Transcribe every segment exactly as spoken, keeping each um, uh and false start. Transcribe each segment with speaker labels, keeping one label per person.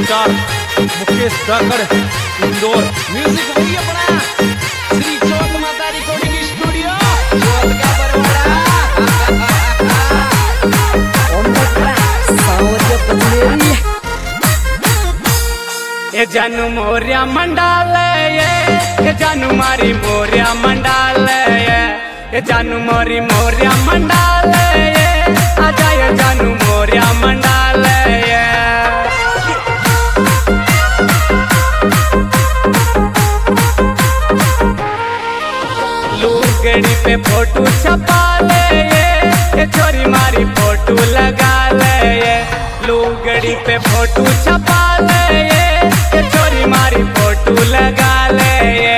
Speaker 1: Star Mukesh Dhakad Indore.
Speaker 2: Music भैया बड़ा श्री चौथ माता रिकॉर्डिंग स्टूडियो चौथ का बरवाड़ा ओम सावरिया पचलेरी।
Speaker 3: ये जानू मोरिया मंडाल ये ये जानू मारी मोरिया मंडाल ये ये जानू मोरी मोरिया मंडाल ये आजा ये जानू मोरिया मंडाल ये लूगड़ी पे फोटो छपा ले ये ये छोरी मारी फोटो लगा ले ये लूगड़ी पे फोटो छपा ले ये ये छोरी मारी फोटो लगा ले ये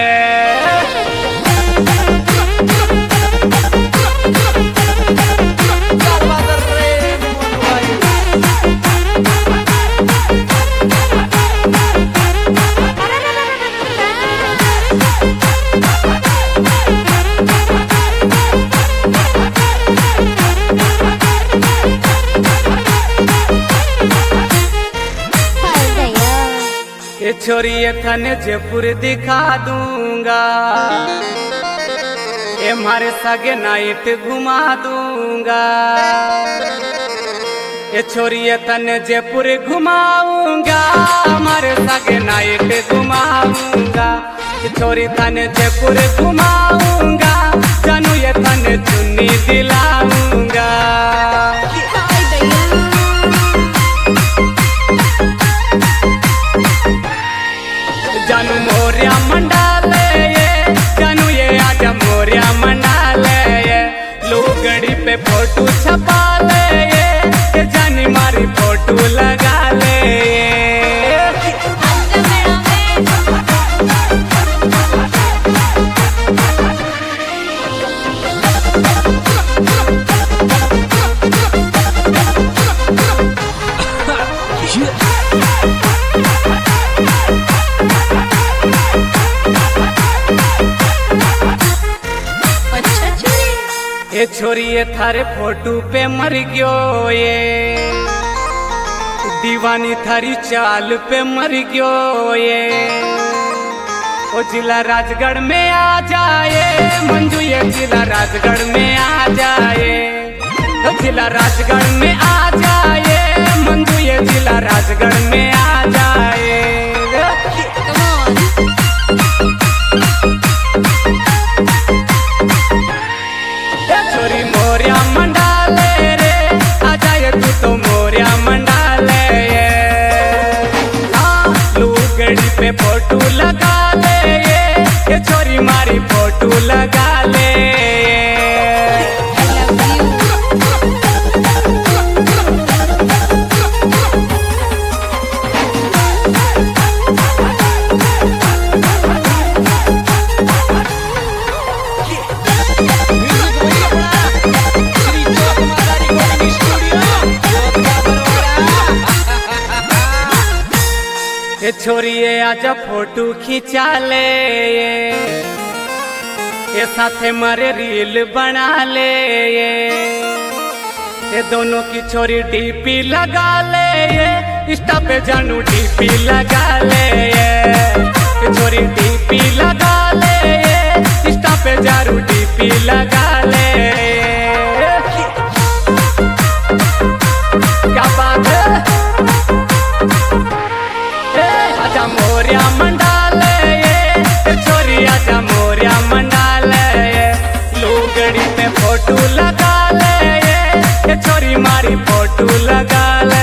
Speaker 3: ये छोरी ये थाने जयपुर दिखा दूंगा ये मारे सगे नाइट घुमा दूंगा ये छोरी ये थाने जयपुर घुमाऊंगा हमारे सगे नाइट घुमाऊंगा ये छोरी थाने जयपुर घुमाऊंगा जानू ये थाने चुन्नी दिलाऊंगा जानू मोरिया मंडाल ये जानू ये आजा मोरिया मंडाल ये लूगड़ी पे फोटो छपा ले ये ये जानी मारी फोटो लगा ले ये छोरी ये थारे फोटो पे मर गयो ये दीवानी थारी चाल पे मर गयो ये ओ जिला राजगढ़ में आ जाए मंजू ये जिला राजगढ़ में आ जाए ओ जिला राजगढ़ में आ जाए मंजू ये जिला राजगढ़ में आ जाए छोरी मोरिया मंडाल रे आजा ये तू तो मोरिया मंडाल ये हाँ लूगड़ी पे फोटो लगा ले ये ये छोरी मारी फोटो लगा ले ये छोरी ये आजा फोटो खिंचा ले ये ये साथे मारे रील बना ले ये ये दोनों की छोरी डीपी लगा ले ये इंस्टा पे जानू डीपी लगा ले ये ये छोरी डीपी लगा ले ये इंस्टा पे जानू डीपी लगा ले क्या बात है आजा मोरिया मंडाल ये छोरी आजा मोरिया मंडाल ये लूगड़ी पे फोटो लगा ले ये छोरी मारी फोटो लगा ले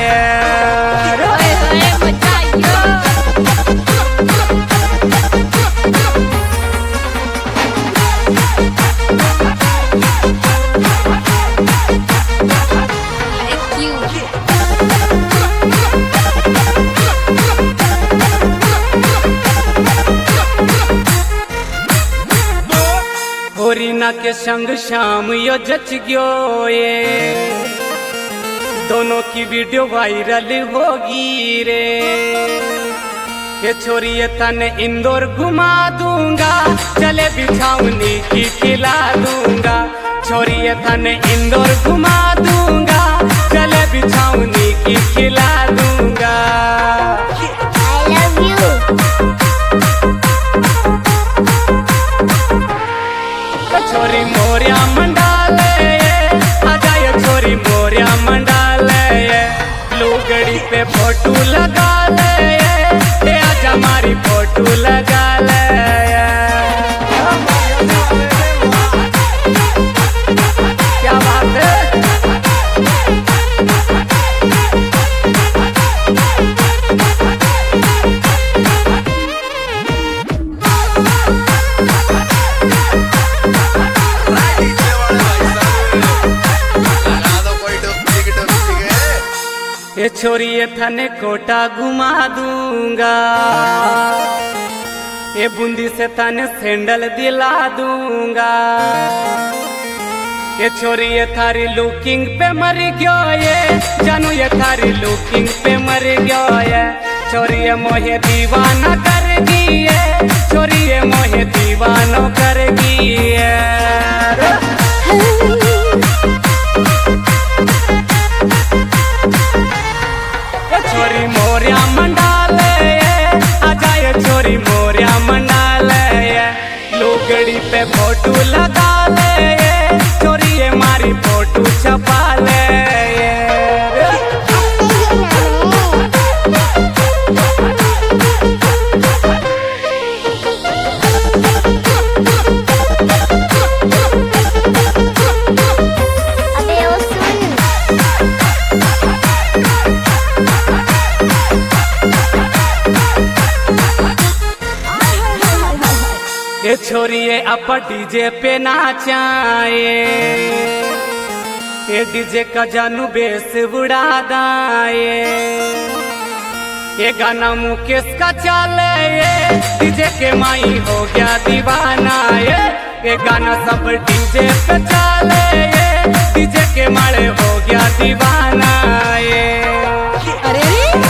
Speaker 3: होरीना के संग शाम यो जच गयो ये दोनों की वीडियो वायरल होगी रे ये छोरी ये तने इंदौर घुमा दूंगा चले बिछावनी की खिला दूंगा छोरी ये तने इंदौर घुमा दूंगा चले बिछावनी की खिला दूंगा। ये छोरी ये थने कोटा घुमा दूंगा, ये बूंदी से तने सैंडल दिला दूंगा। ये छोरी ये थारी लुकिंग पे मर गयो ये, जानू ये थारी लुकिंग पे मर गयो ये। छोरी ये मोहे दीवाना करगी ये, छोरी ये मोहे दीवानो करगी ये। छोरी मोरिया मंडाले आजा ये छोरी मोरिया मंडाले लुगड़ी पे फोटो लगा ले, छोरी ये मारी फोटो छपा ले। ये छोरी ये अब डीजे पे नाचाए, ये डीजे का जानू बेस उड़ा दाए। ये गाना मुकेश का चले ये, डीजे के माई हो गया दीवाना ये। ये गाना सब डीजे पे चले ये, डीजे के माड़े हो गया दीवाना ये। अरे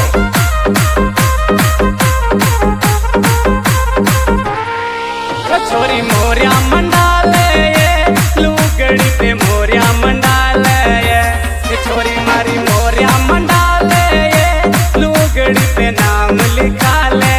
Speaker 3: छोरी मोरिया मंडाले लुगड़ी पे मोरिया मंडाले, ये छोरी मारी मोरिया मंडाले लुगड़ी पे नाम लिखा ले।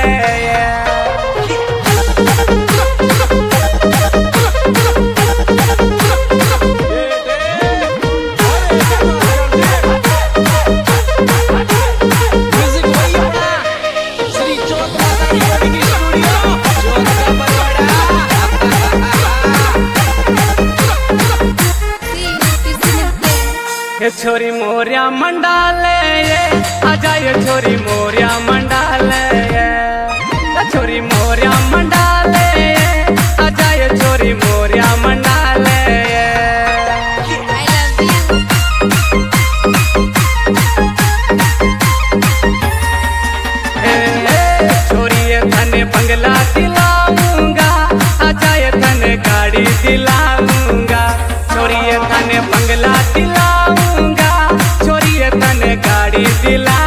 Speaker 3: ये छोरी मोरिया मंडाले ये आजा ये छोरी मोरिया मंडाले ये छोरी मोरिया मंडाले ये आजा ये छोरी मोरिया मंडाले छोरी ये थने बंगला दिलाऊंगा, आजा ये थने गाड़ी दिलाऊंगा। छोरी ये थने बंगला दिलाऊंगा, छोरी ये तने गाड़ी दिला।